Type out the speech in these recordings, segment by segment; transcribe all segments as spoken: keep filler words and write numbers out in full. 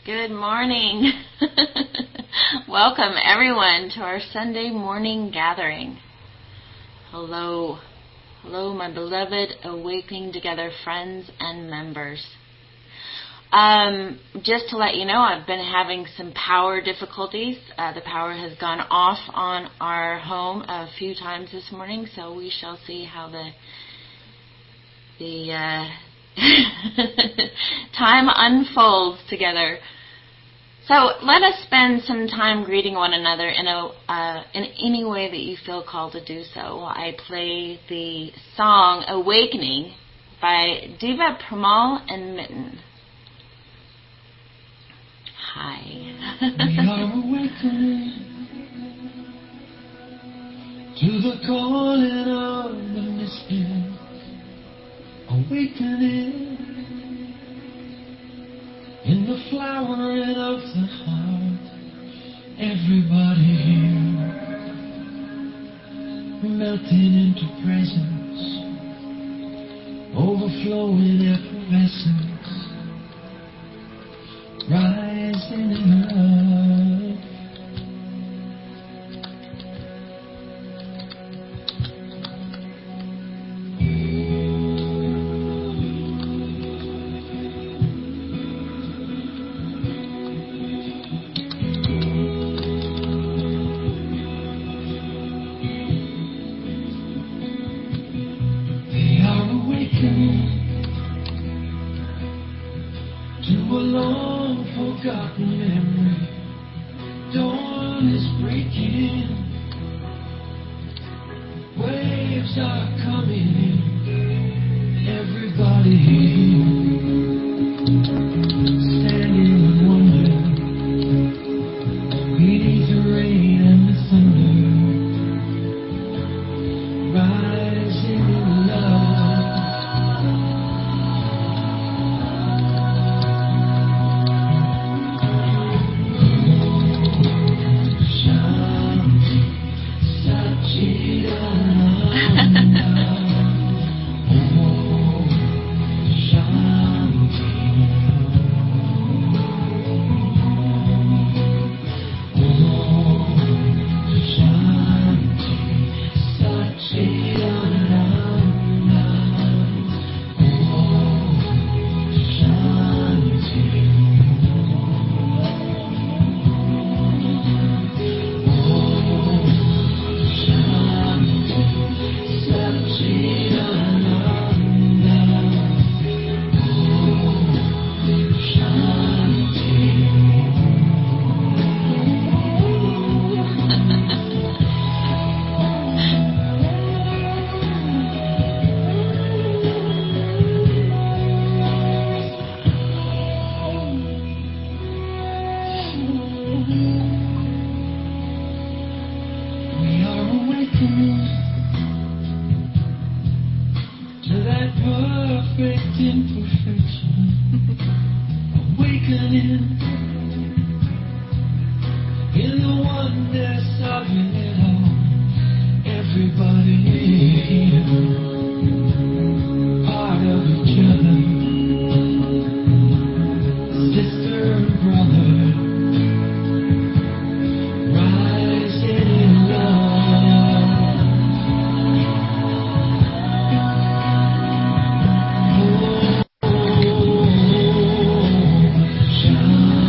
Good morning. Welcome, everyone, to our Sunday morning gathering. Hello. Hello, my beloved Awakening Together friends and members. Um, just to let you know, I've been having some power difficulties. Uh, the power has gone off on our home a few times this morning, so we shall see how the the uh, time unfolds together. So let us spend some time greeting one another in a uh, in any way that you feel called to do so. I play the song "Awakening" by Diva Premal and Mitten. Hi. We are awakening to the calling of the mystic. Awakening in the flowering of the heart. Everybody here melting into presence, overflowing effervescence, rising in love. To a long forgotten memory, dawn is breaking, waves are coming in, everybody standing in wonder, beneath the rain and the thunder, rising in love. To that perfect imperfection, awakening in the oneness of it all. Everybody here, part of each other, sister and brother, rising in love. Shine.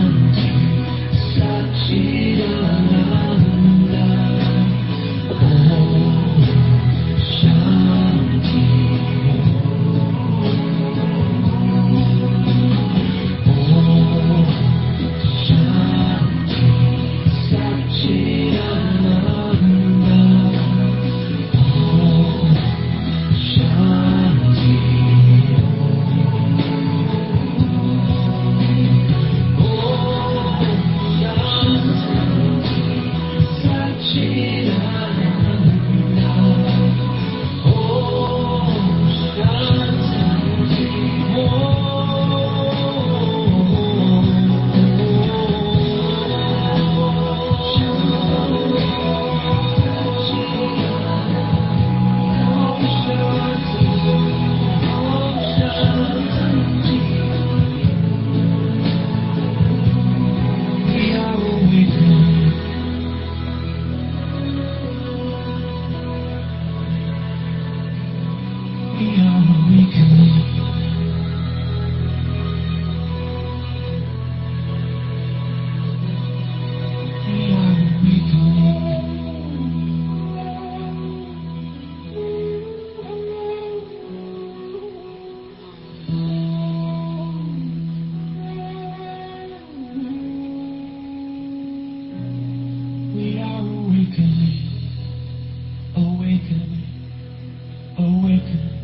awaken me, awaken me, awaken me.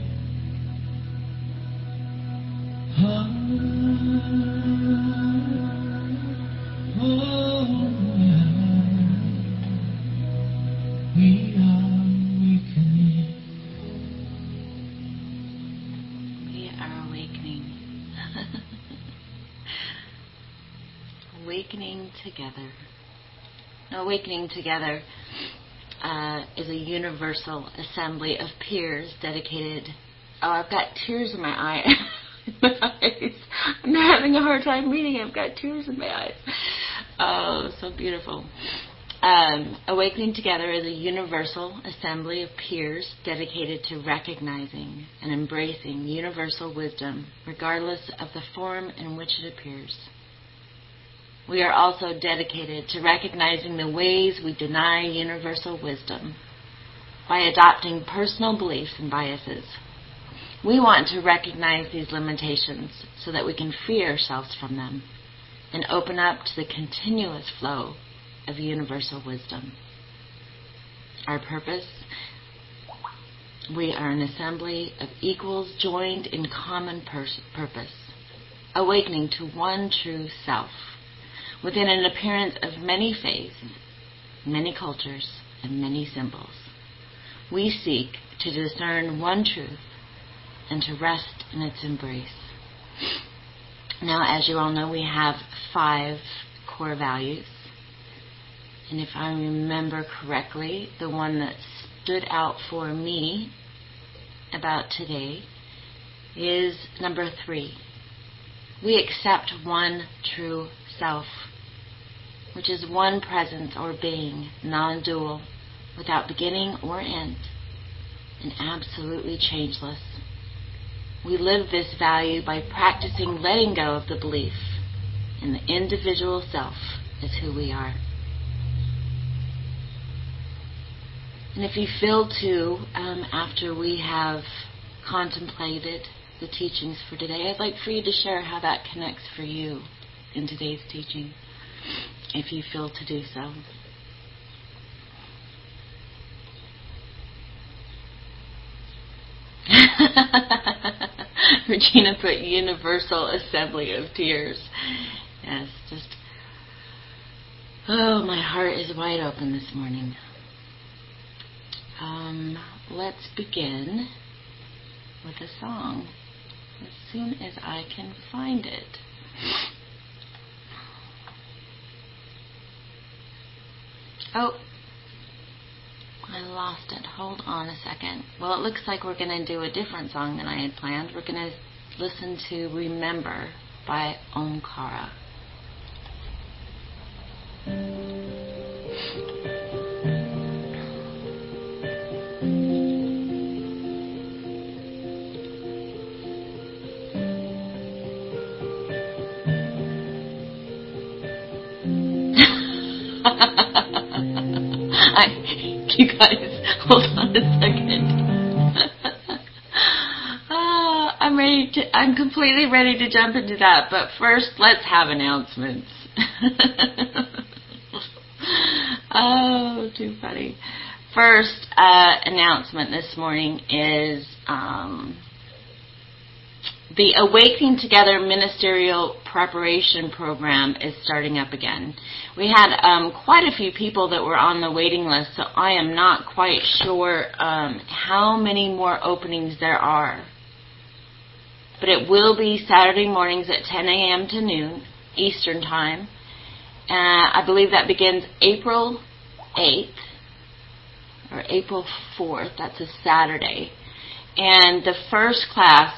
Ah, oh, we are awakening. We are awakening. Awakening together. Awakening together uh, is a universal assembly of peers dedicated. Oh, I've got tears in my eye. my eyes. I'm having a hard time reading. I've got tears in my eyes. Oh, so beautiful. Um, Awakening Together is a universal assembly of peers dedicated to recognizing and embracing universal wisdom, regardless of the form in which it appears. We are also dedicated to recognizing the ways we deny universal wisdom by adopting personal beliefs and biases. We want to recognize these limitations so that we can free ourselves from them and open up to the continuous flow of universal wisdom. Our purpose? We are an assembly of equals joined in common pers- purpose, awakening to one true self, within an appearance of many faiths, many cultures, and many symbols. We seek to discern one truth and to rest in its embrace. Now, as you all know, we have five core values. And if I remember correctly, the one that stood out for me about today is number three. We accept one true self, which is one presence or being, non-dual, without beginning or end, and absolutely changeless. We live this value by practicing letting go of the belief in the individual self as who we are. And if you feel to, um, after we have contemplated the teachings for today, I'd like for you to share how that connects for you in today's teaching, if you feel to do so. Regina put universal assembly of tears. Yes, just, oh, my heart is wide open this morning. Um, let's begin with a song as soon as I can find it. Oh, I lost it. Hold on a second. Well, it looks like we're going to do a different song than I had planned. We're going to listen to Remember by Omkara. I, you guys, hold on a second. uh, I'm ready to, I'm completely ready to jump into that, but first let's have announcements. Oh, too funny. First uh, announcement this morning is um, the Awakening Together Ministerial Preparation Program is starting up again. We had um, quite a few people that were on the waiting list, so I am not quite sure um, how many more openings there are. But it will be Saturday mornings at ten a.m. to noon Eastern Time. Uh, I believe that begins April eighth or April fourth. That's a Saturday. And the first class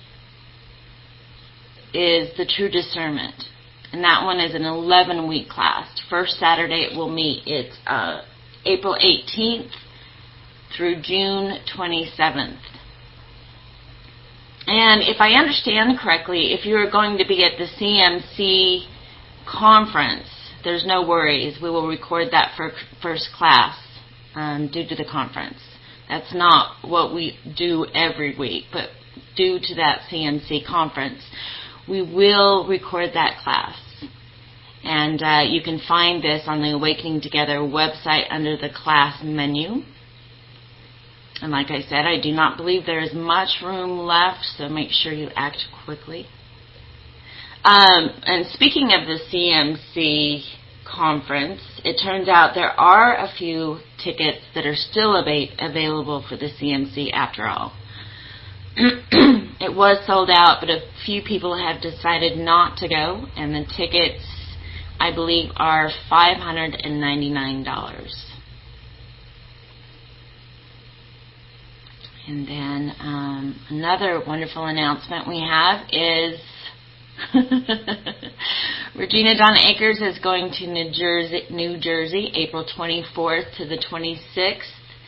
is the True Discernment. And that one is an eleven-week class. First Saturday it will meet. It's uh, April eighteenth through June twenty-seventh. And if I understand correctly, if you're going to be at the C M C conference, there's no worries. We will record that for first class um, due to the conference. That's not what we do every week, but due to that C M C conference, we will record that class. Uh, And uh, you can find this on the Awakening Together website under the class menu. And like I said, I do not believe there is much room left, so make sure you act quickly. Um, and speaking of the C M C conference, it turns out there are a few tickets that are still ab- available for the C M C after all. It was sold out, but a few people have decided not to go, and the tickets, I believe, are five hundred ninety-nine dollars. And then um, another wonderful announcement we have is Regina Dawn Akers is going to New Jersey, New Jersey, April twenty-fourth to the twenty-sixth.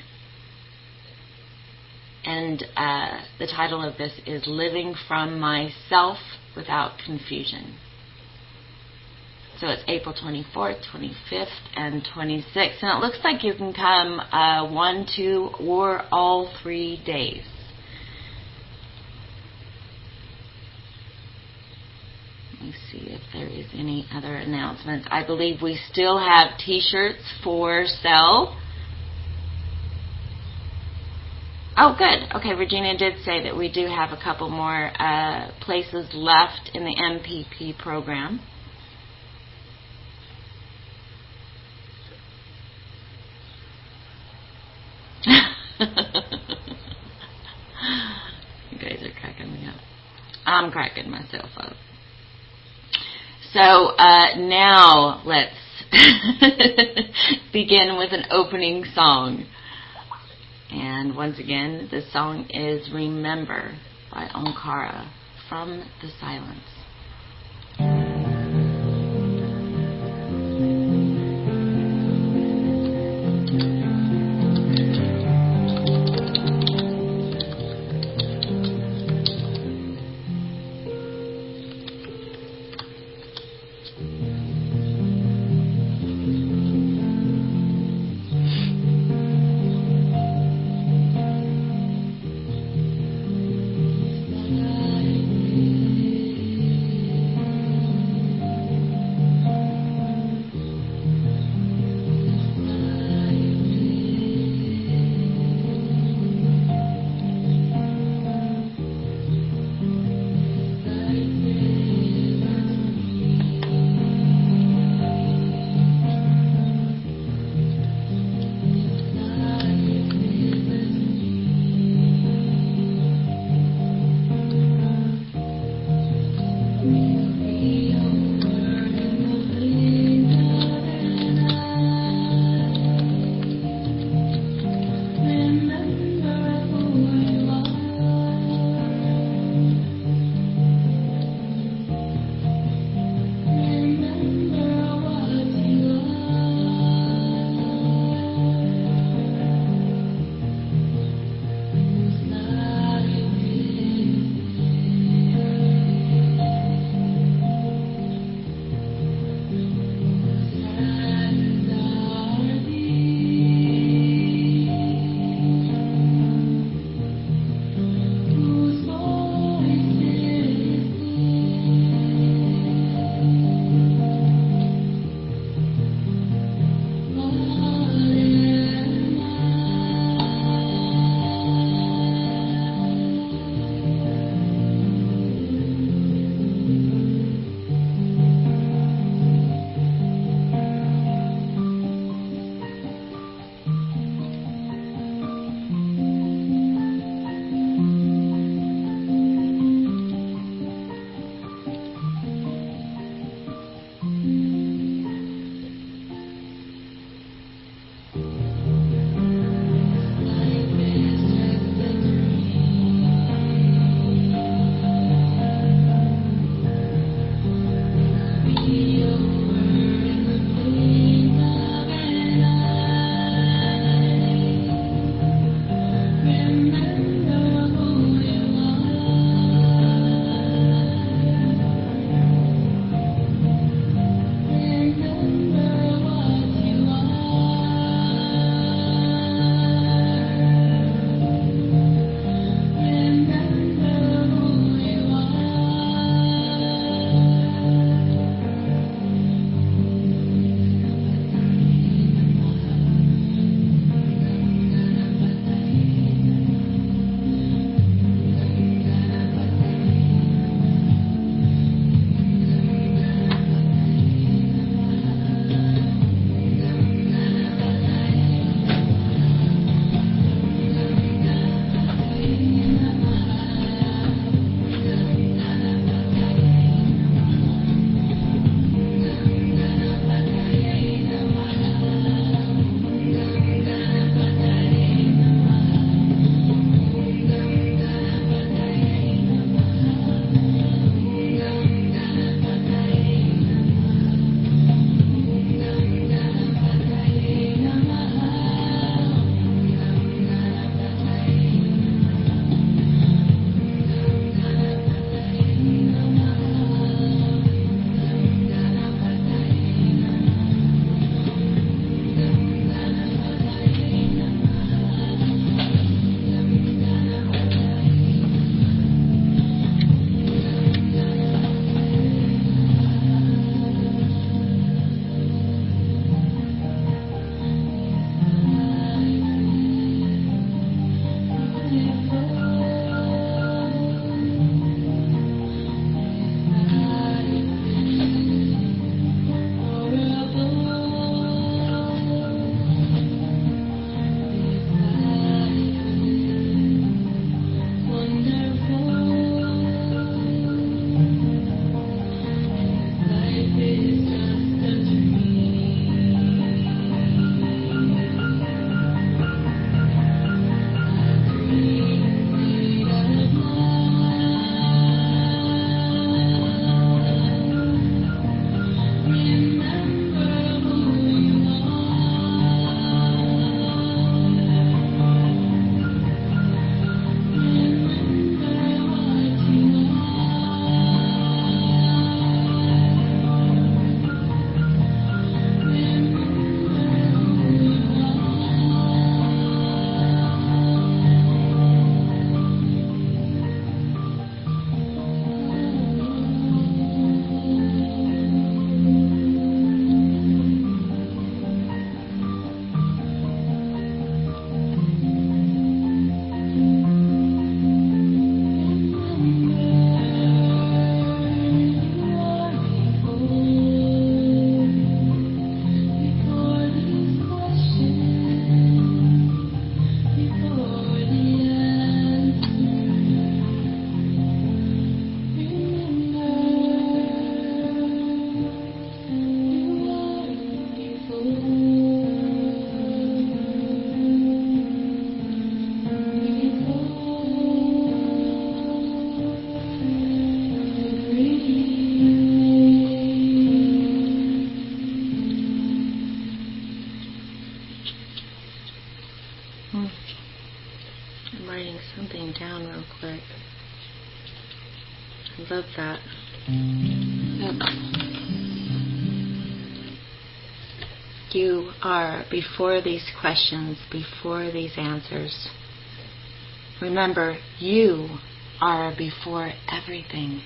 And uh, the title of this is Living from Myself Without Confusion. So it's April twenty-fourth, twenty-fifth, and twenty-sixth. And it looks like you can come uh, one, two, or all three days. Let me see if there is any other announcements. I believe we still have T-shirts for sale. Oh, good. Okay, Regina did say that we do have a couple more uh, places left in the M P P program. You guys are cracking me up. I'm cracking myself up. So uh, now let's begin with an opening song. And once again, the song is Remember by Omkara from the Silence. You are before these questions, before these answers. Remember, you are before everything.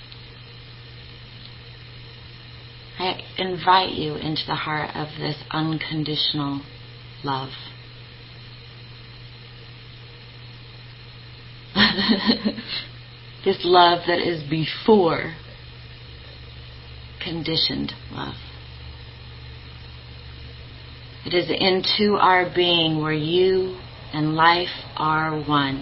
I invite you into the heart of this unconditional love. This love that is before conditioned love. It is into our being where you and life are one.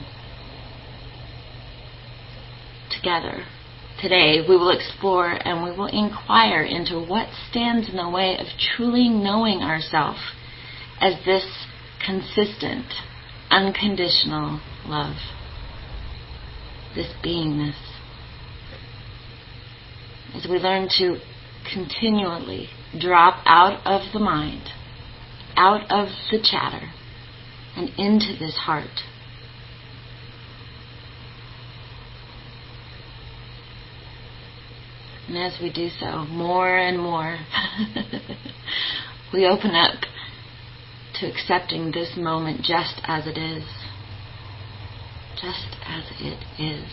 Together, today we will explore and we will inquire into what stands in the way of truly knowing ourselves as this consistent, unconditional love. This beingness. As we learn to continually drop out of the mind, out of the chatter, and into this heart. And as we do so, more and more, we open up to accepting this moment just as it is. Just as it is.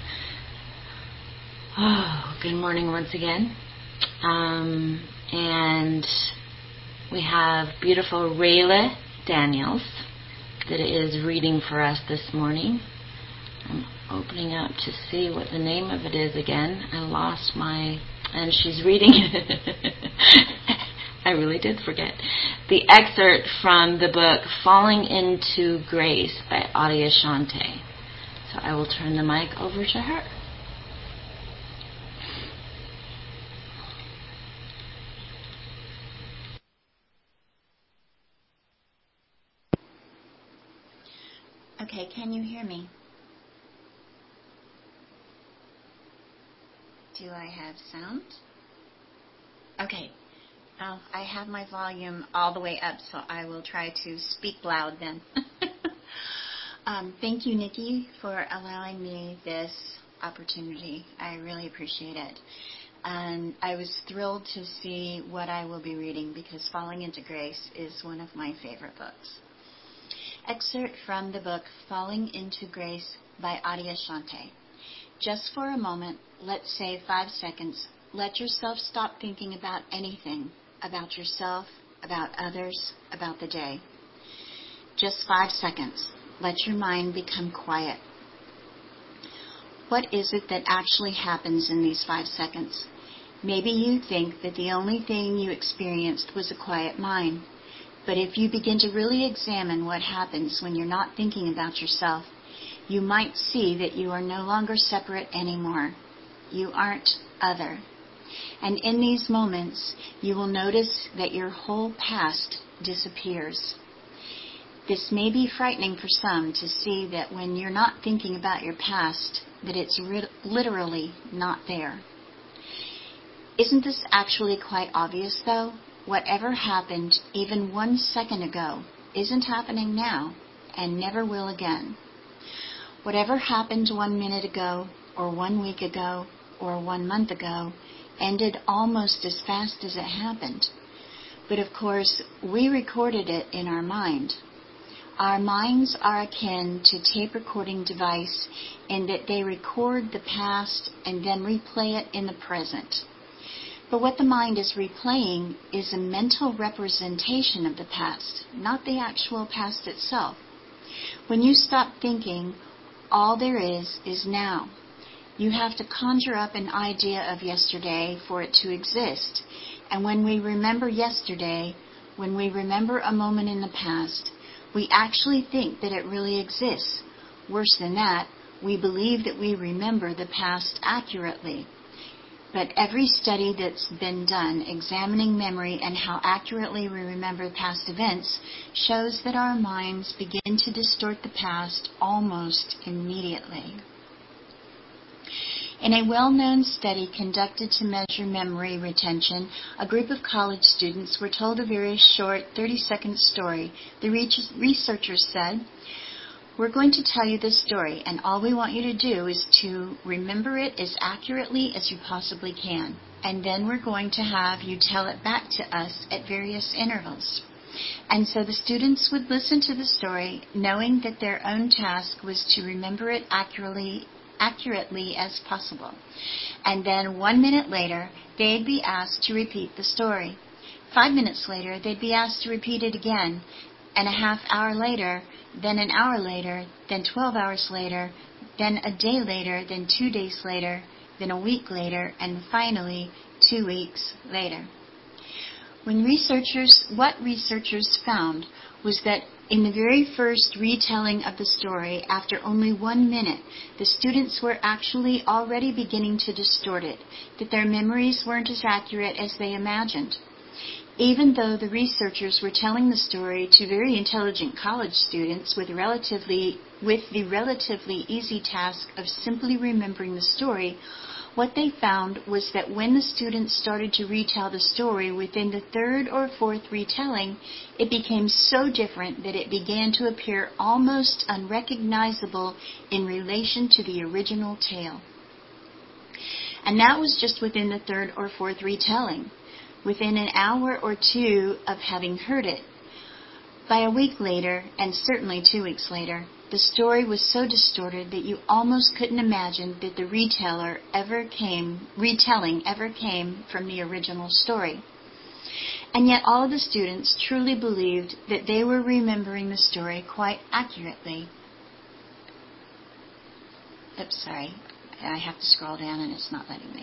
Oh, good morning once again. Um, and we have beautiful Rayla Daniels that is reading for us this morning. I'm opening up to see what the name of it is again. I lost my... And she's reading... I really did forget. The excerpt from the book Falling into Grace by Adyashanti. So I will turn the mic over to her. Okay, can you hear me? Do I have sound? Okay. Oh, I have my volume all the way up, so I will try to speak loud then. um, thank you, Nikki, for allowing me this opportunity. I really appreciate it. And I was thrilled to see what I will be reading because Falling into Grace is one of my favorite books. Excerpt from the book Falling into Grace by Adyashanti. Just for a moment, let's say five seconds, let yourself stop thinking about anything, about yourself, about others, about the day. Just five seconds. Let your mind become quiet. What is it that actually happens in these five seconds? Maybe you think that the only thing you experienced was a quiet mind. But if you begin to really examine what happens when you're not thinking about yourself, you might see that you are no longer separate anymore. You aren't other. And in these moments, you will notice that your whole past disappears. This may be frightening for some to see that when you're not thinking about your past, that it's ri- literally not there. Isn't this actually quite obvious, though? Whatever happened even one second ago isn't happening now and never will again. Whatever happened one minute ago or one week ago or one month ago ended almost as fast as it happened. But of course, we recorded it in our mind. Our minds are akin to a tape recording device in that they record the past and then replay it in the present. But what the mind is replaying is a mental representation of the past, not the actual past itself. When you stop thinking, all there is is now. You have to conjure up an idea of yesterday for it to exist. And when we remember yesterday, when we remember a moment in the past, we actually think that it really exists. Worse than that, we believe that we remember the past accurately. But every study that's been done examining memory and how accurately we remember past events shows that our minds begin to distort the past almost immediately. In a well-known study conducted to measure memory retention, a group of college students were told a very short thirty-second story. The researchers said, "We're going to tell you this story, and all we want you to do is to remember it as accurately as you possibly can. and then we're going to have you tell it back to us at various intervals. And so the students would listen to the story knowing that their own task was to remember it accurately, accurately as possible. And then one minute later, they'd be asked to repeat the story. Five minutes later, they'd be asked to repeat it again. And a half hour later, then an hour later, then twelve hours later, then a day later, then two days later, then a week later, and finally two weeks later. When researchers, what researchers found was that in the very first retelling of the story, after only one minute, the students were actually already beginning to distort it, that their memories weren't as accurate as they imagined. Even though the researchers were telling the story to very intelligent college students with relatively with the relatively easy task of simply remembering the story, what they found was that when the students started to retell the story within the third or fourth retelling, it became so different that it began to appear almost unrecognizable in relation to the original tale. And that was just within the third or fourth retelling, within an hour or two of having heard it. By a week later, and certainly two weeks later, the story was so distorted that you almost couldn't imagine that the reteller ever came, retelling ever came from the original story. And yet all of the students truly believed that they were remembering the story quite accurately. Oops, sorry. I have to scroll down and it's not letting me.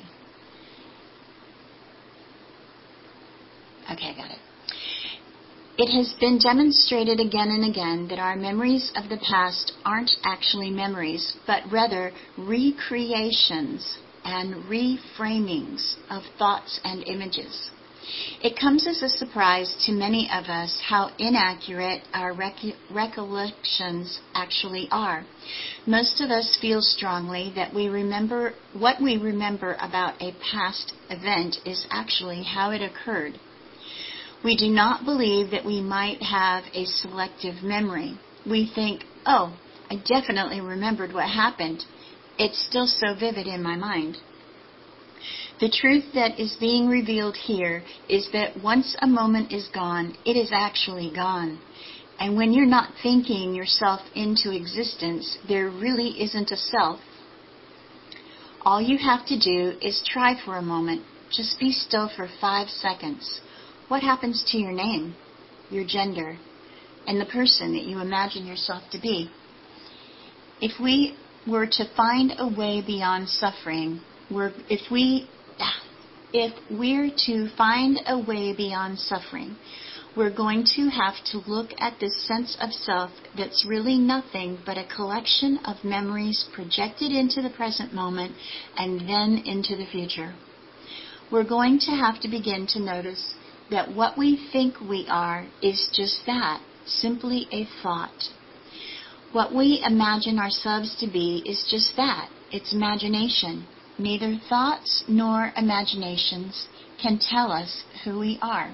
Okay, I got it. It has been demonstrated again and again that our memories of the past aren't actually memories, but rather recreations and reframings of thoughts and images. It comes as a surprise to many of us how inaccurate our rec- recollections actually are. Most of us feel strongly that we remember what we remember about a past event is actually how it occurred. We do not believe that we might have a selective memory. We think, oh, I definitely remembered what happened. It's still so vivid in my mind. The truth that is being revealed here is that once a moment is gone, it is actually gone. And when you're not thinking yourself into existence, there really isn't a self. All you have to do is try for a moment. Just be still for five seconds. What happens to your name, your gender, and the person that you imagine yourself to be? If we were to find a way beyond suffering, we're, if we, if we're to find a way beyond suffering, we're going to have to look at this sense of self that's really nothing but a collection of memories projected into the present moment and then into the future. We're going to have to begin to notice that what we think we are is just that, simply a thought. What we imagine ourselves to be is just that, it's imagination. Neither thoughts nor imaginations can tell us who we are.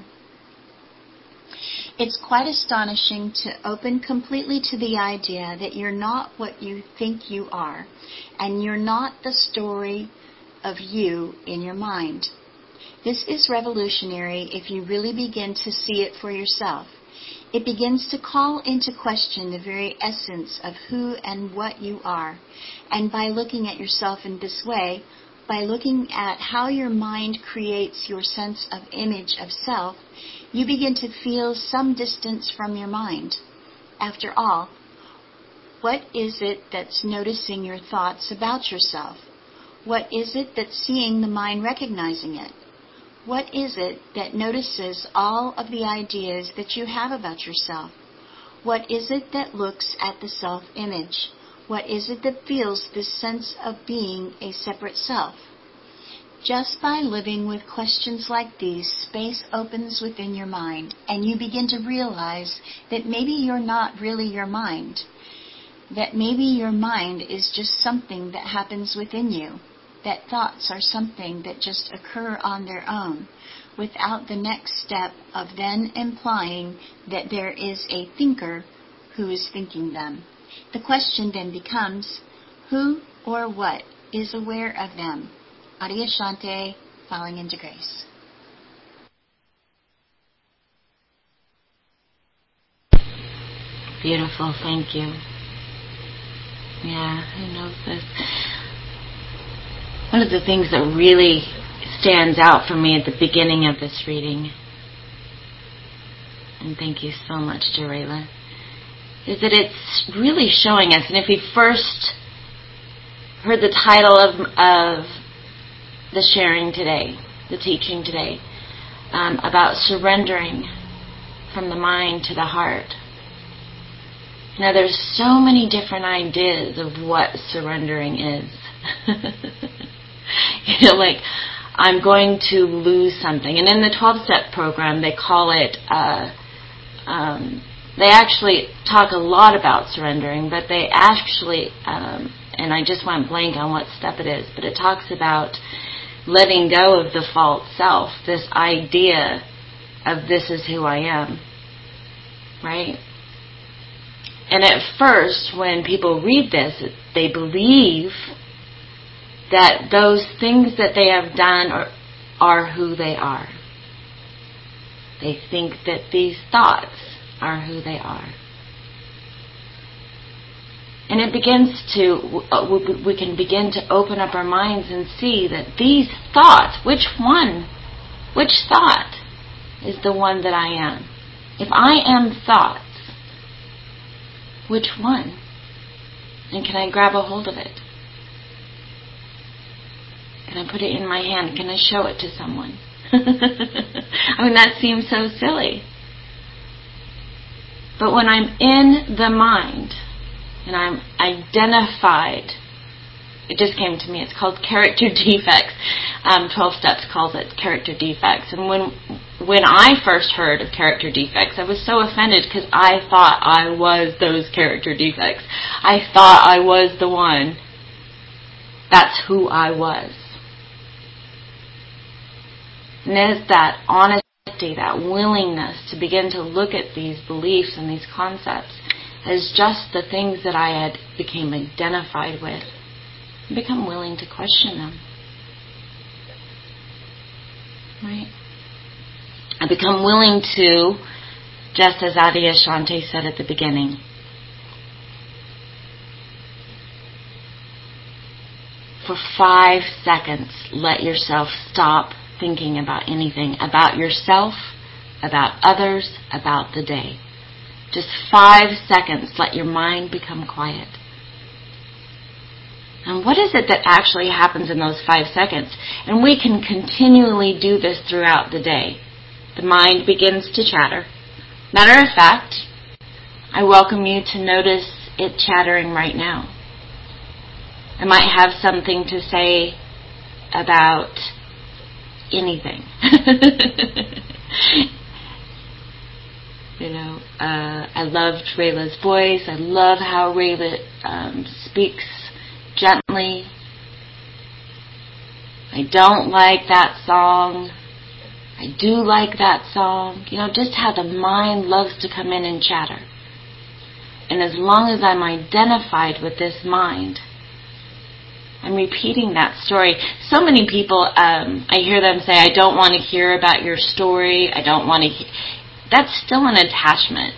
It's quite astonishing to open completely to the idea that you're not what you think you are, and you're not the story of you in your mind. This is revolutionary if you really begin to see it for yourself. It begins to call into question the very essence of who and what you are. And by looking at yourself in this way, by looking at how your mind creates your sense of image of self, you begin to feel some distance from your mind. After all, what is it that's noticing your thoughts about yourself? What is it that's seeing the mind recognizing it? What is it that notices all of the ideas that you have about yourself? What is it that looks at the self-image? What is it that feels this sense of being a separate self? Just by living with questions like these, space opens within your mind, and you begin to realize that maybe you're not really your mind, that maybe your mind is just something that happens within you, that thoughts are something that just occur on their own, without the next step of then implying that there is a thinker who is thinking them. The question then becomes, who or what is aware of them? Adi Ashante, falling into grace. Beautiful, thank you. Yeah, who knows this? One of the things that really stands out for me at the beginning of this reading, and thank you so much, Jarayla, is that it's really showing us, and if we first heard the title of, of the sharing today, the teaching today, um, about surrendering from the mind to the heart. Now, there's so many different ideas of what surrendering is. You know, like, I'm going to lose something. And in the twelve-step program, they call it, uh, um, they actually talk a lot about surrendering, but they actually, um, and I just went blank on what step it is, but it talks about letting go of the false self, this idea of this is who I am, right? And at first, when people read this, they believe that those things that they have done are, are who they are. They think that these thoughts are who they are. And it begins to, we can begin to open up our minds and see that these thoughts, which one, which thought is the one that I am? If I am thoughts, which one? And can I grab a hold of it? Can I put it in my hand? Can I show it to someone? I mean, that seems so silly. But when I'm in the mind and I'm identified, it just came to me, it's called character defects. Um, twelve Steps calls it character defects. And when when I first heard of character defects, I was so offended because I thought I was those character defects. I thought I was the one. That's who I was. And there's that honesty, that willingness to begin to look at these beliefs and these concepts as just the things that I had became identified with, and become willing to question them. Right? I become willing to, just as Adyashanti said at the beginning, for five seconds, let yourself stop thinking about anything, about yourself, about others, about the day. Just five seconds, let your mind become quiet. And what is it that actually happens in those five seconds? And we can continually do this throughout the day. The mind begins to chatter. Matter of fact, I welcome you to notice it chattering right now. I might have something to say about anything. You know, uh, I loved Rayla's voice. I love how Rayla um, speaks gently. I don't like that song. I do like that song. You know, just how the mind loves to come in and chatter. And as long as I'm identified with this mind, I'm repeating that story. So many people, um, I hear them say, I don't want to hear about your story. I don't want to hear. That's still an attachment.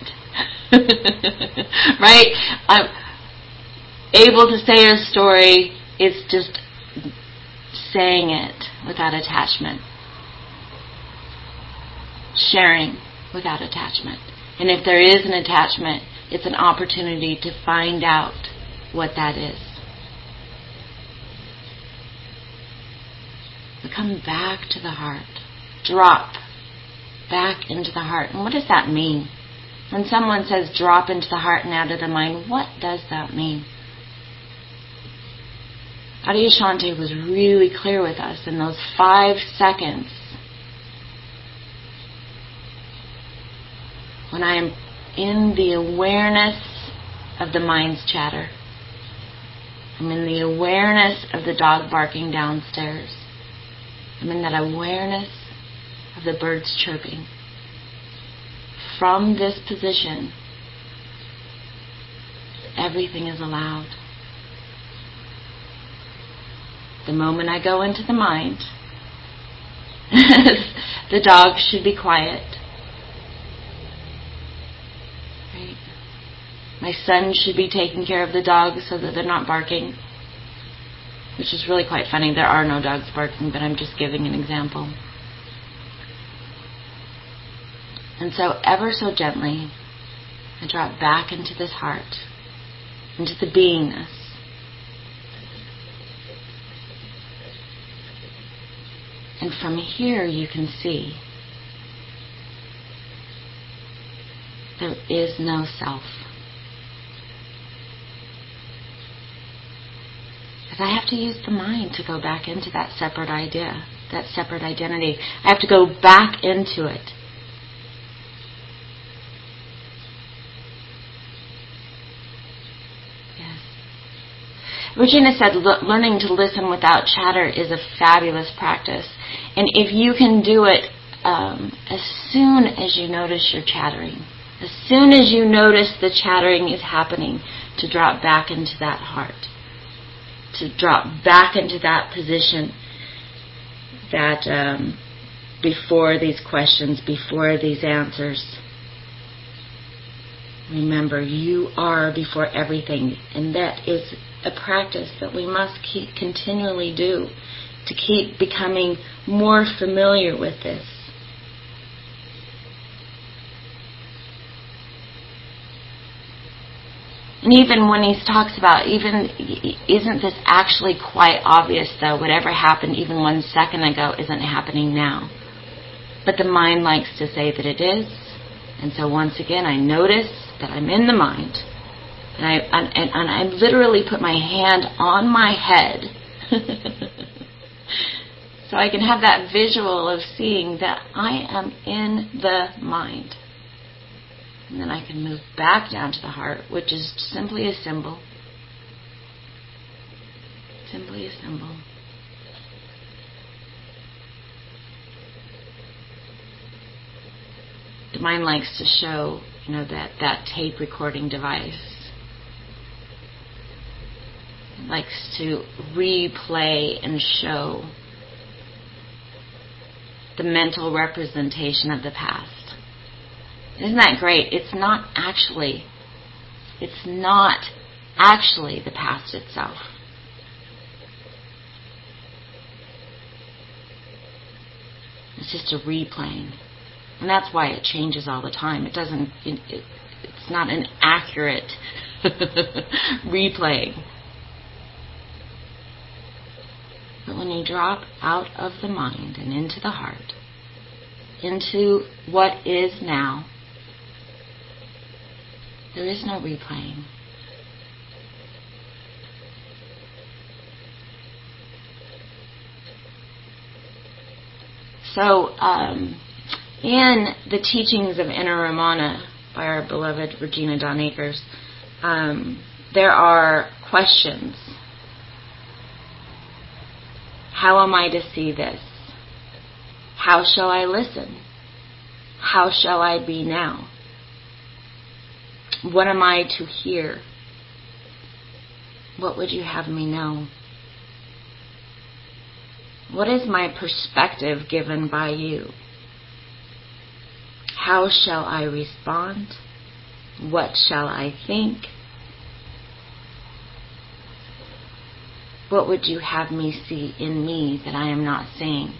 Right? I'm able to say a story. It's just saying it without attachment. Sharing without attachment. And if there is an attachment, it's an opportunity to find out what that is. We come back to the heart. Drop back into the heart. And what does that mean? When someone says drop into the heart and out of the mind, what does that mean? Adyashanti was really clear with us in those five seconds. When I am in the awareness of the mind's chatter. I'm in the awareness of the dog barking downstairs. I'm in that awareness of the birds chirping. From this position, everything is allowed. The moment I go into the mind, The dog should be quiet. Right? My son should be taking care of the dogs so that they're not barking. Which is really quite funny. There are no dogs barking, but I'm just giving an example. And so ever so gently, I drop back into this heart, into the beingness. And from here you can see there is no self. Because I have to use the mind to go back into that separate idea, that separate identity. I have to go back into it. Yes. Regina said, learning to listen without chatter is a fabulous practice. And if you can do it um, as soon as you notice you're chattering, as soon as you notice the chattering is happening, to drop back into that heart, to drop back into that position that um, before these questions, before these answers, remember, you are before everything. And that is a practice that we must keep continually do, to keep becoming more familiar with this. And even when he talks about, even, isn't this actually quite obvious though? Whatever happened even one second ago isn't happening now. But the mind likes to say that it is. And so once again, I notice that I'm in the mind. And I, and, and, and I literally put my hand on my head. So I can have that visual of seeing that I am in the mind. And then I can move back down to the heart, which is simply a symbol. Simply a symbol. The mind likes to show, you know, that, that tape recording device. It likes to replay and show the mental representation of the past. Isn't that great? It's not actually, it's not actually the past itself. It's just a replaying. And that's why it changes all the time. It doesn't, it, it, it's not an accurate replaying. But when you drop out of the mind and into the heart, into what is now, there is no replaying. So, um, in the teachings of Inner Ramana by our beloved Regina Dawn Akers, um, there are questions. How am I to see this? How shall I listen? How shall I be now? What am I to hear? What would you have me know? What is my perspective given by you? How shall I respond? What shall I think? What would you have me see in me that I am not seeing?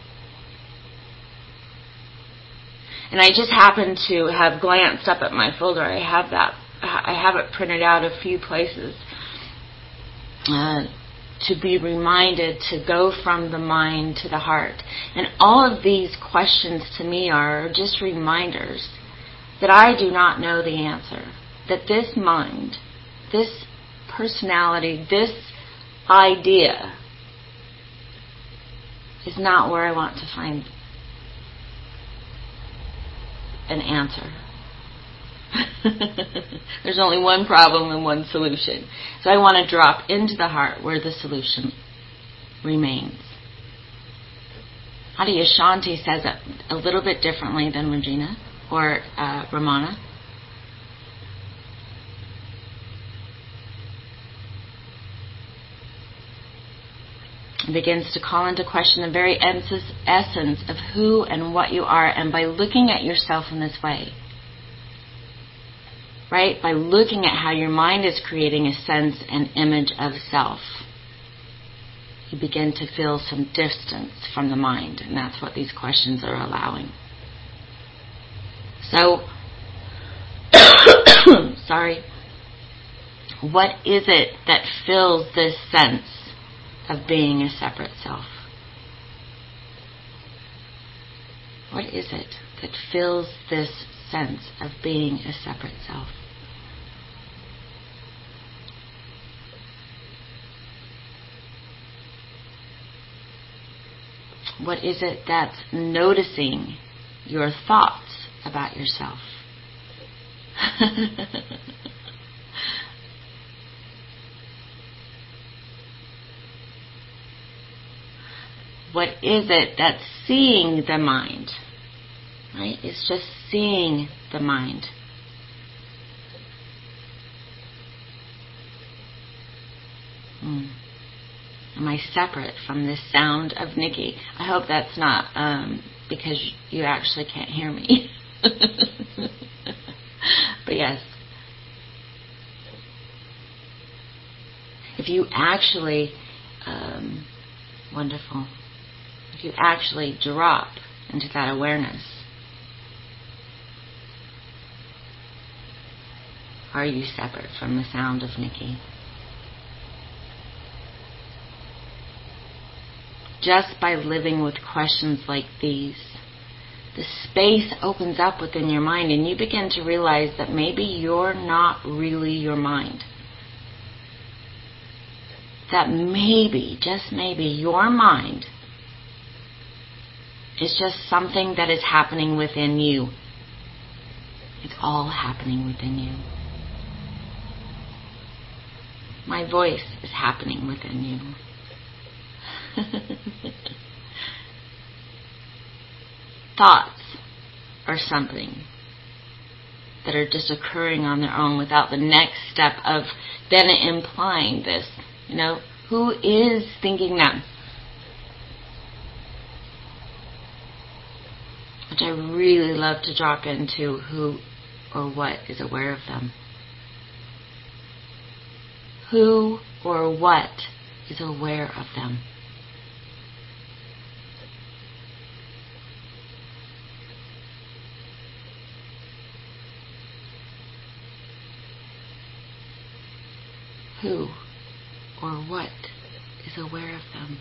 And I just happen to have glanced up at my folder. I have that. I have it printed out a few places uh, to be reminded to go from the mind to the heart. And all of these questions to me are just reminders that I do not know the answer. That this mind, this personality, this idea is not where I want to find an answer. There's only one problem and one solution. So I want to drop into the heart where the solution remains. Adyashanti says it a little bit differently than Regina or uh, Ramana. It begins to call into question the very essence of who and what you are, and by looking at yourself in this way, right? By looking at how your mind is creating a sense and image of self, you begin to feel some distance from the mind, and that's what these questions are allowing. So, sorry, what is it that fills this sense of being a separate self? What is it that fills this sense of being a separate self? What is it that's noticing your thoughts about yourself? What is it that's seeing the mind? Right? It's just seeing the mind. Hmm. Am I separate from this sound of Nikki? I hope that's not um, because you actually can't hear me. But yes. If you actually, um, wonderful, if you actually drop into that awareness, are you separate from the sound of Nikki? Just by living with questions like these, the space opens up within your mind, and you begin to realize that maybe you're not really your mind. That maybe, just maybe, your mind is just something that is happening within you. It's all happening within you. My voice is happening within you. Thoughts are something that are just occurring on their own without the next step of then implying this. You know, who is thinking them? Which I really love to drop into who or what is aware of them. Who or what is aware of them? Who or what is aware of them?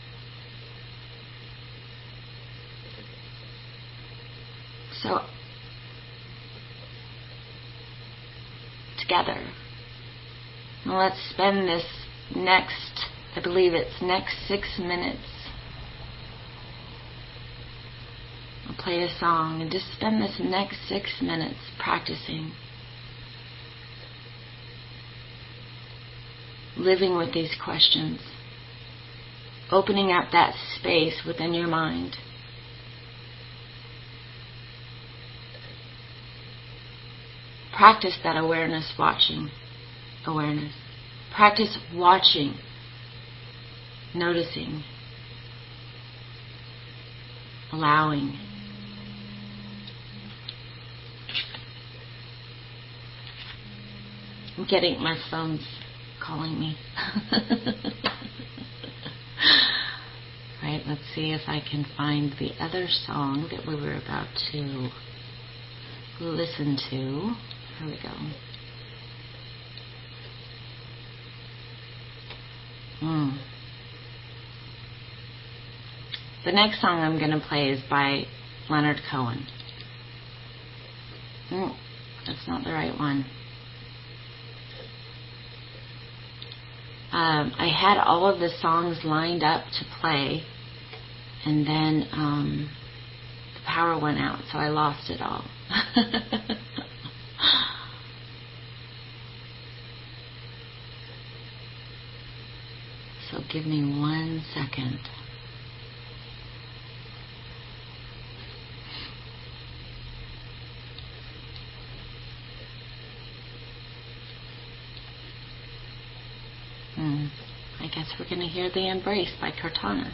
So, together, now let's spend this next, I believe it's next six minutes. I'll play a song and just spend this next six minutes practicing. Living with these questions, opening up that space within your mind. Practice that awareness, watching awareness. Practice watching, noticing, allowing. I'm getting my phone's calling me. Right, let's see if I can find the other song that we were about to listen to. Here we go. Mm. The next song I'm going to play is by Leonard Cohen. Mm, that's not the right one. Um, I had all of the songs lined up to play, and then um, the power went out, so I lost it all. So give me one second. Hmm. I guess us, we're going to hear The Embrace by Cortana.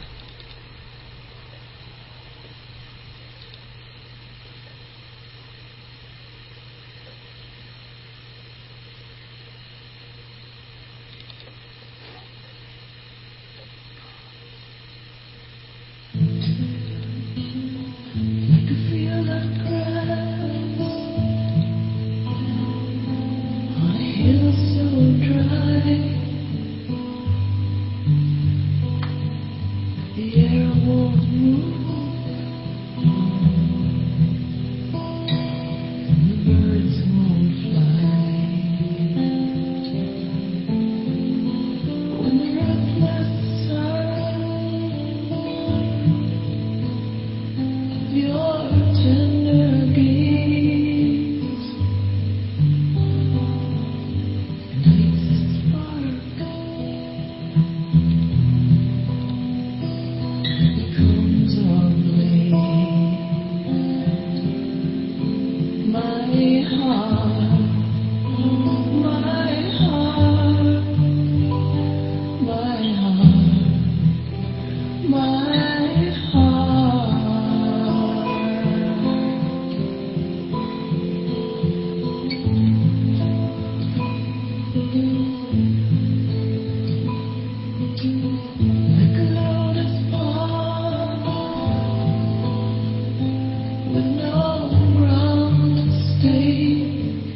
With no ground to stay.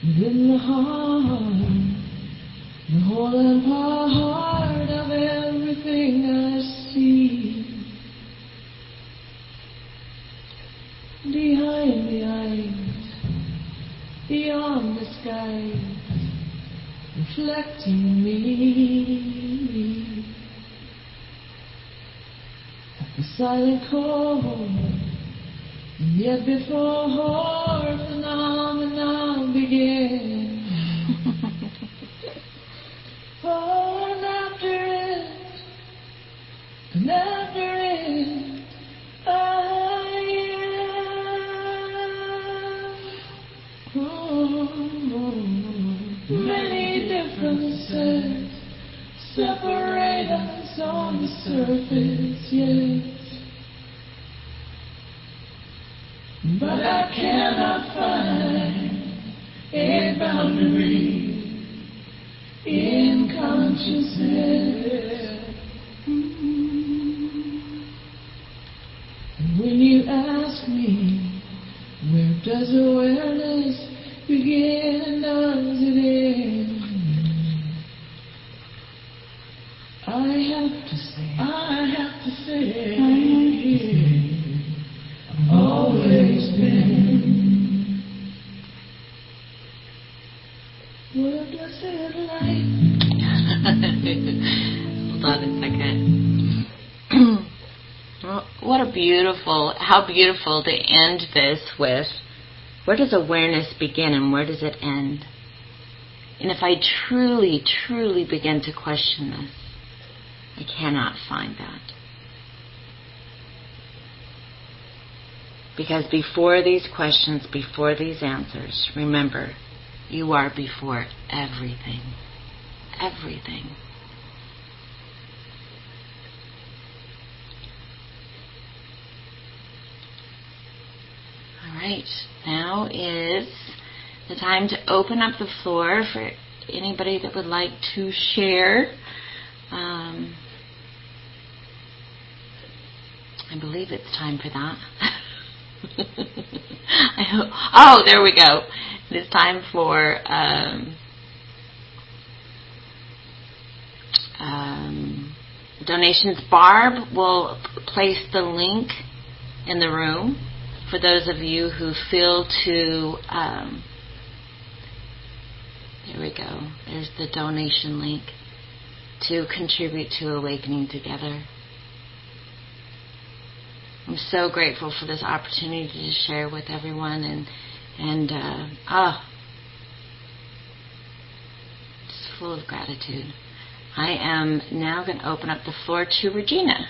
within the heart, the whole and part of everything I see. Behind the eyes, beyond the skies, reflecting me. At the silent core, and yet before phenomena begin. Oh, and after it, and after it, I am. Oh, many differences separate us on the surface, yes. But I cannot find a boundary in consciousness. And when you ask me, where does awareness begin and does it end? I have to say, I have to say, I've always been. What a blessed life. Hold on a second. Well, what a beautiful, how beautiful to end this with, where does awareness begin and where does it end? And if I truly, truly begin to question this, I cannot find that. Because before these questions, before these answers, remember, you are before everything. Everything. All right. Now is the time to open up the floor for anybody that would like to share. Um, I believe it's time for that. I hope, oh, there we go. It is time for um, um, donations. Barb will place the link in the room for those of you who feel to, um, there we go. There's the donation link to contribute to Awakening Together. I'm so grateful for this opportunity to share with everyone, and and uh, ah, just full of gratitude. I am now going to open up the floor to Regina.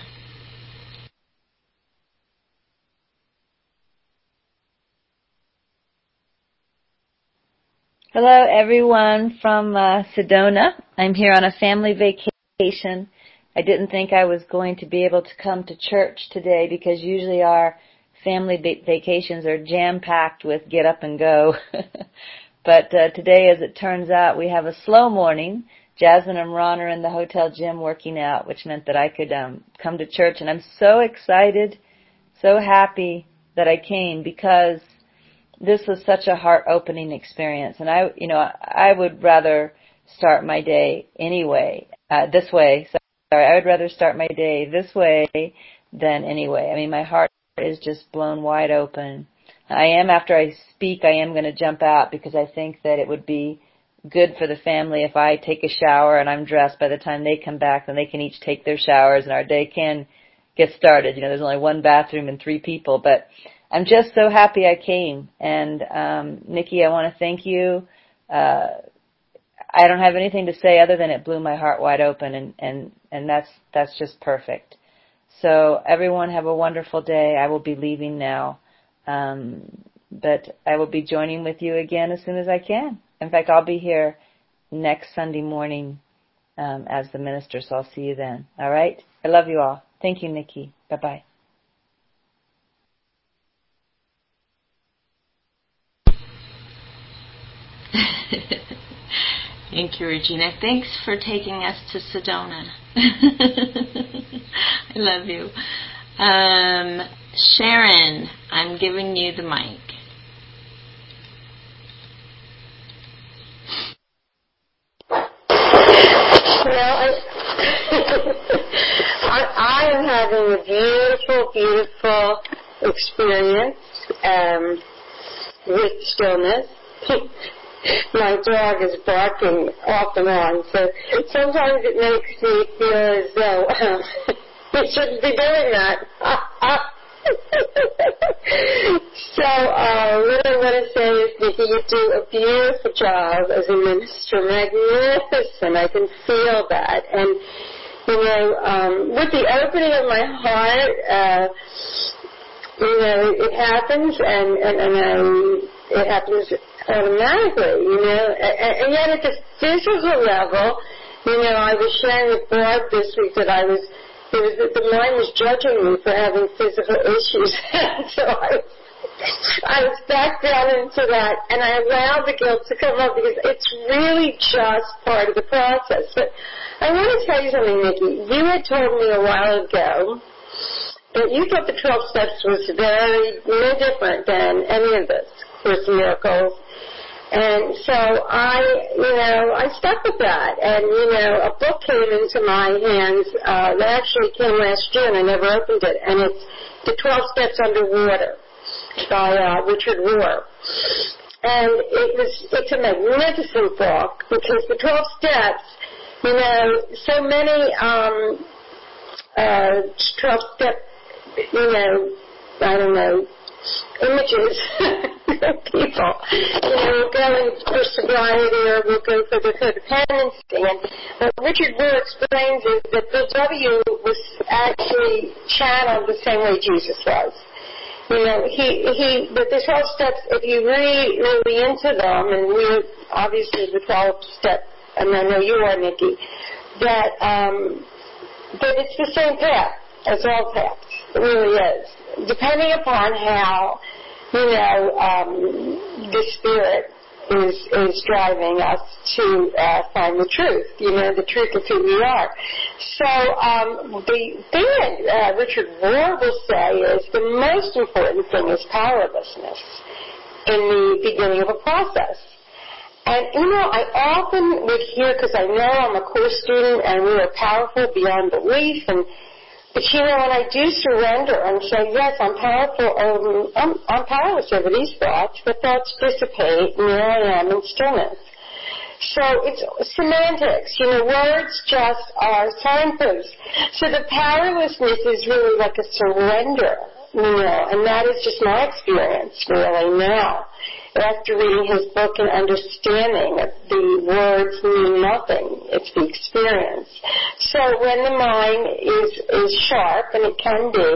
Hello, everyone from uh, Sedona. I'm here on a family vacation. I didn't think I was going to be able to come to church today because usually our family va- vacations are jam-packed with get up and go. But uh, today, as it turns out, we have a slow morning. Jasmine and Ron are in the hotel gym working out, which meant that I could um, come to church. And I'm so excited, so happy that I came because this was such a heart-opening experience. And I, you know, I would rather start my day anyway, uh, this way. So I would rather start my day this way than anyway. I mean, my heart is just blown wide open. I am, after I speak, I am going to jump out because I think that it would be good for the family if I take a shower and I'm dressed. By the time they come back, then they can each take their showers and our day can get started. You know, there's only one bathroom and three people, but I'm just so happy I came. And um, Nikki, I want to thank you. Uh, I don't have anything to say other than it blew my heart wide open, and, and, and that's that's just perfect. So everyone have a wonderful day. I will be leaving now, um, but I will be joining with you again as soon as I can. In fact, I'll be here next Sunday morning um, as the minister, so I'll see you then. All right? I love you all. Thank you, Nikki. Bye-bye. Thank you, Regina. Thanks for taking us to Sedona. I love you. Um, Sharon, I'm giving you the mic. am having a beautiful, beautiful experience um, with stillness. My dog is barking off and on, so sometimes it makes me feel as though um, we shouldn't be doing that. So uh, what I want to say is, Nikki, you do a beautiful job as a minister, magnificent. I can feel that. And, you know, um, with the opening of my heart, uh, you know, it happens, and, and, and I, it happens automatically, you know. And, and yet at the physical level, you know, I was sharing with Barb this week that I was, it was that the mind was judging me for having physical issues. So I was, I was back down into that, and I allowed the guilt to come up because it's really just part of the process. But I want to tell you something, Nikki. You had told me a while ago that you thought the twelve steps was very, no different than any of this, Course in Miracles. And so I, you know, I stuck with that. And, you know, a book came into my hands uh, that actually came last year, and I never opened it. And it's The twelve Steps Underwater by uh, Richard Rohr. And it was, it's a magnificent book because the twelve steps, you know, so many um, uh, twelve-step, you know, I don't know, images of people. You know, we'll go in for sobriety or we'll go for the codependency. And what Richard Rohr explains is that Bill W. was actually channeled the same way Jesus was. You know, he, he, but the twelve steps, if you read really into them, and we're obviously the twelve step, and I know you are, Nikki, that, um, that it's the same path as all paths. It really is. Depending upon how, you know, um, the Spirit is is driving us to uh, find the truth, you know, the truth of who we are. So um, the thing that uh, Richard Rohr will say is the most important thing is powerlessness in the beginning of a process. And, you know, I often would hear, because I know I'm a course student and we are powerful beyond belief, and but, you know, when I do surrender and say, yes, I'm powerful, um, I'm, I'm powerless over these thoughts, the thoughts dissipate, and there I am in stillness. So it's semantics. You know, words just are signposts. So the powerlessness is really like a surrender, you know, and that is just my experience really now. After reading his book and understanding that the words mean nothing, it's the experience. So when the mind is, is sharp, and it can be,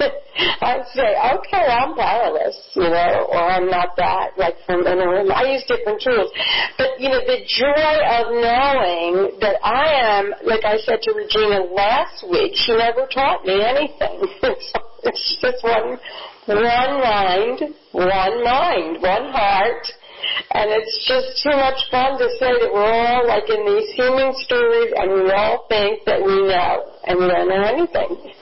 I say, okay, I'm powerless, you know, or I'm not that, like from in a room. I use different tools. But, you know, the joy of knowing that I am, like I said to Regina last week, she never taught me anything. It's just one One mind, one mind, one heart, and it's just too much fun to say that we're all like in these human stories and we all think that we know, and we don't know anything.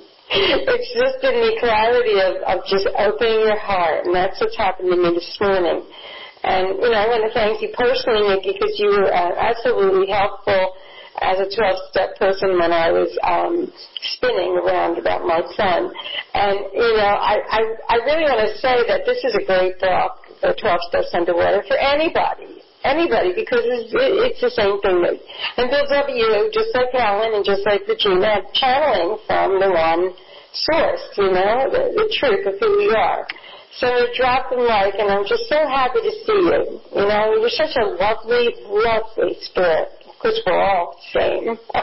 It's just in the clarity of, of just opening your heart, and that's what's happened to me this morning. And, you know, I want to thank you personally, Nikki, because you were uh, absolutely helpful as a twelve-step person when I was um, spinning around about my son. And, you know, I, I, I really want to say that this is a great book, The twelve Steps Underwater, for anybody, anybody, because it's, it's the same thing. That, and Bill W., just like Helen and just like Regina, channeling from the one source, you know, the, the truth of who we are. So we dropped the mic, and I'm just so happy to see you. You know, you're such a lovely, lovely spirit. Of course, we're all the same.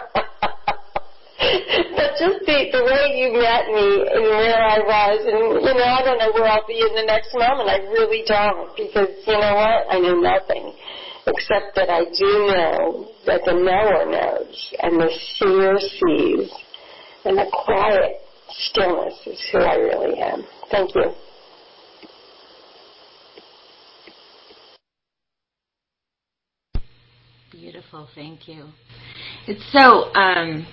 But just the, the way you met me and where I was, and, you know, I don't know where I'll be in the next moment. I really don't, because, you know what? I know nothing, except that I do know that the knower knows, and the seer sees, and the quiet stillness is who I really am. Thank you. Beautiful, thank you. It's so um,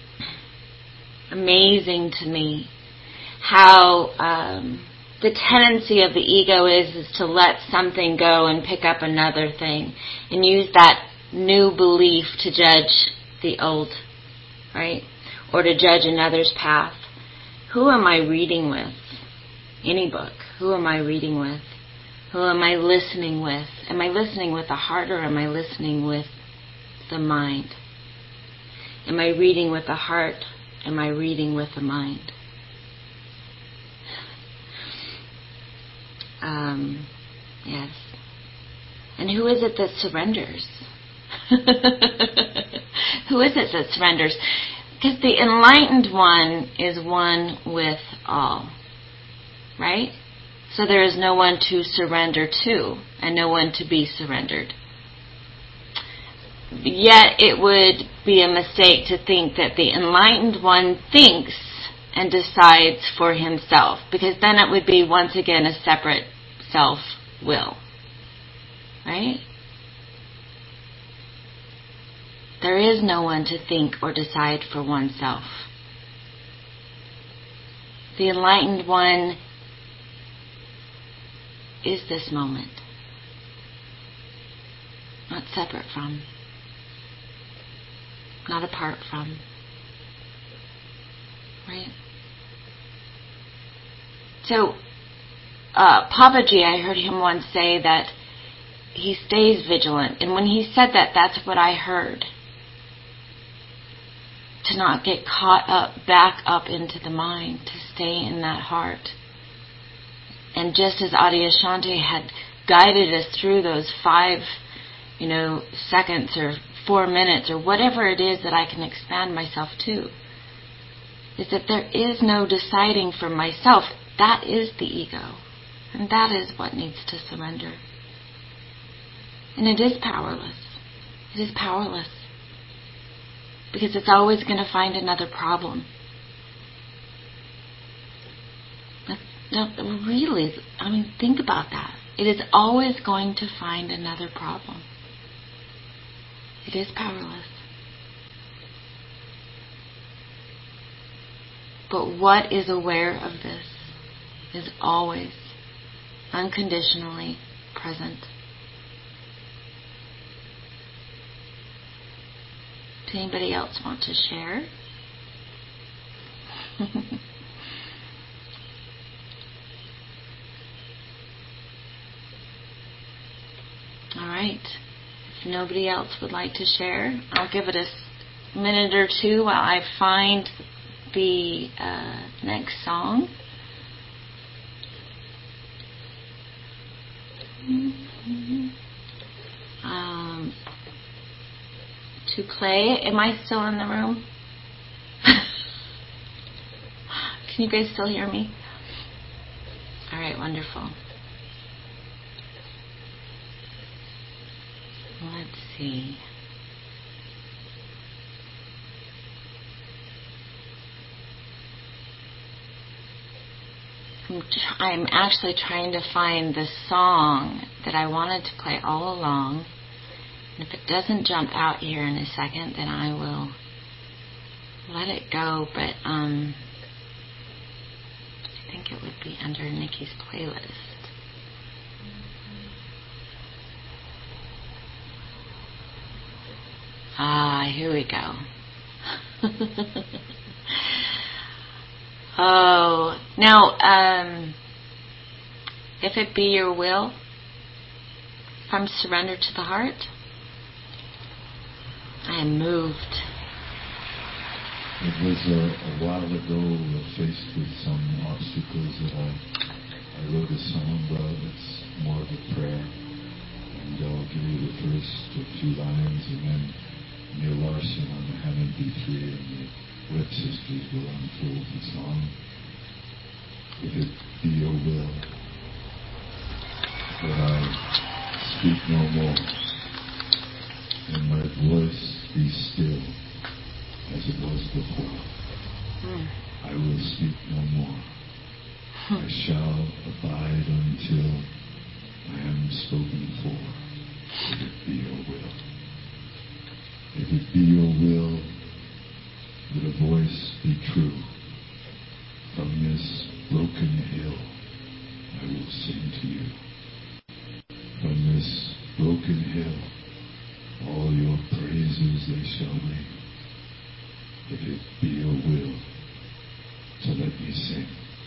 amazing to me how um, the tendency of the ego is, is to let something go and pick up another thing and use that new belief to judge the old, right? or to judge another's path. Who am I reading with? Any book. Who am I reading with? Who am I listening with? Am I listening with the heart, or am I listening with the mind? Am I reading with the heart? Am I reading with the mind? Um, yes. And who is it that surrenders? Who is it that surrenders? Because the enlightened one is one with all, right? So there is no one to surrender to, and no one to be surrendered. Yet it would be a mistake to think that the enlightened one thinks and decides for himself, because then it would be once again a separate self-will, right? There is no one to think or decide for oneself. The enlightened one is this moment, not separate from, not apart from, right? So, uh, Papaji, I heard him once say that he stays vigilant, and when he said that, that's what I heard. To not get caught up, back up into the mind, to stay in that heart. And just as Adyashanti had guided us through those five, you know, seconds or four minutes or whatever it is that I can expand myself to, is that there is no deciding for myself. That is the ego. And that is what needs to surrender. And it is powerless. It is powerless. Because it's always going to find another problem. No, really, I mean, think about that. It is always going to find another problem. It is powerless. But what is aware of this is always unconditionally present. Does anybody else want to share? All right. If nobody else would like to share, I'll give it a minute or two while I find the uh, next song. Um, to play. Am I still in the room? Can you guys still hear me? All right, wonderful. Let's see. I'm, tr- I'm actually trying to find the song that I wanted to play all along. And if it doesn't jump out here in a second, then I will let it go. But um, I think it would be under Nikki's playlist. Ah, here we go. Oh, now, um, if it be your will, from surrender to the heart, I am moved. It was a, a while ago, faced with some obstacles that I, I wrote a song about. It's more of a prayer. And I'll give you the first few lines, and then Neil Larson on the Hammond B three and the Webb Sisters will unfold the song. If it be your will that I speak no more, and my voice be still as it was before, mm. I will speak no more. I shall abide until I am spoken for, if it be your will. If it be your will that a voice be true, from this broken hill I will sing to you. From this broken hill all your praises they shall ring. if it be your will to let me sing.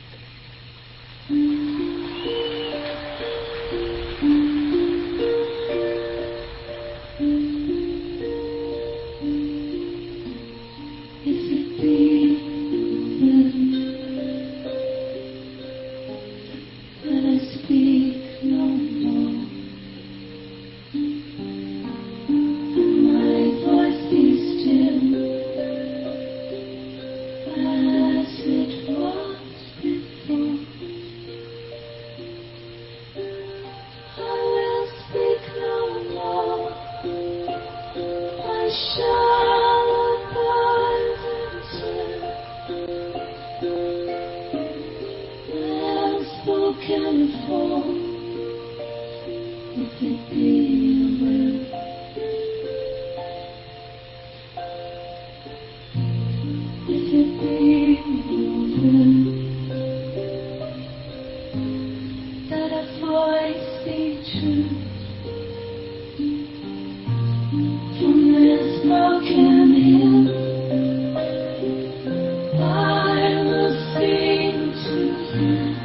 If it be will, let us speak no more. And my voice be still, as it was before. I will speak no more. I shall abide until I am spoken for. If it be your will, if it be your will, that a voice be true from this broken hill. I will sing to you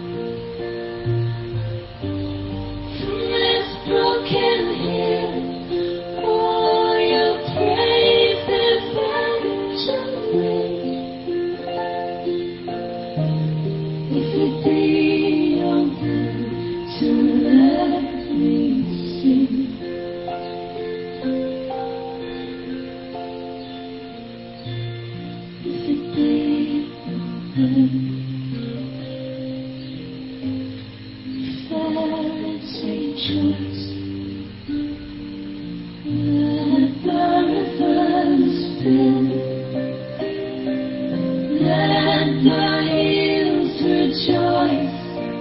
from this broken hill. For your praise eventually. If it be your will to let me sing. If it be your will, let's rejoice. Let the rivers fill. Let the hills rejoice.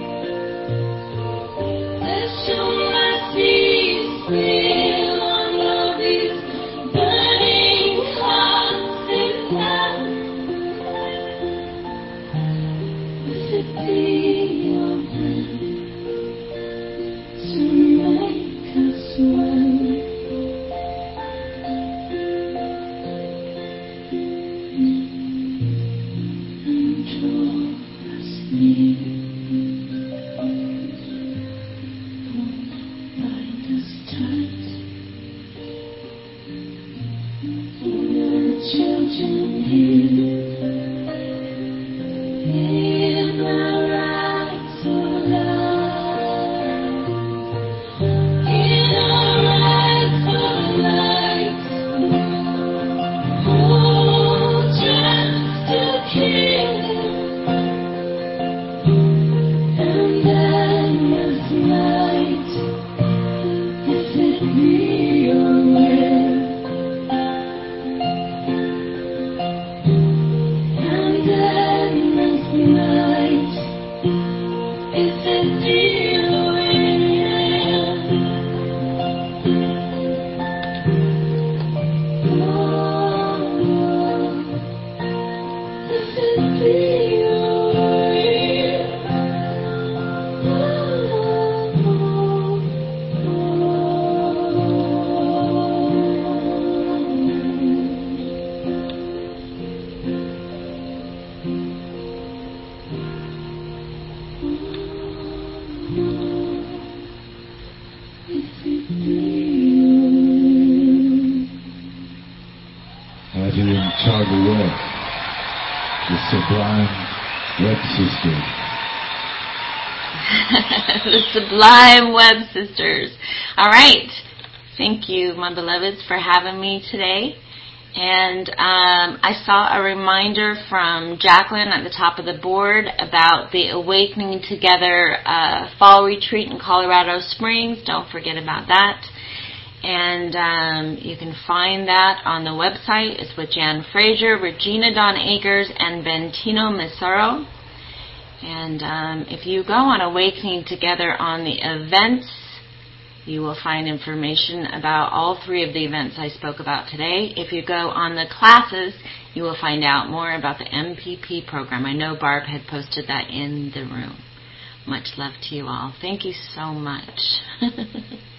Let your mercy spill on all these burning hearts in hell. If it be your will to make us one, and draw us near. Don't bind us tight. We're children here. In our rights of life. In our rights of light. Oh, just to kill. And endless night. If it be your will. And endless night. If it be your will. Oh, if it be your will. Adrian Charlie Webb, the Sublime Webb Sisters. The Sublime Webb Sisters. All right. Thank you, my beloveds, for having me today. And um, I saw a reminder from Jacqueline at the top of the board about the Awakening Together uh, fall retreat in Colorado Springs. Don't forget about that. And um, you can find that on the website. It's with Jan Fraser, Regina Dawn Akers, and Bentino Massaro. And um, if you go on Awakening Together on the events, you will find information about all three of the events I spoke about today. If you go on the classes, you will find out more about the M P P program. I know Barb had posted that in the room. Much love to you all. Thank you so much.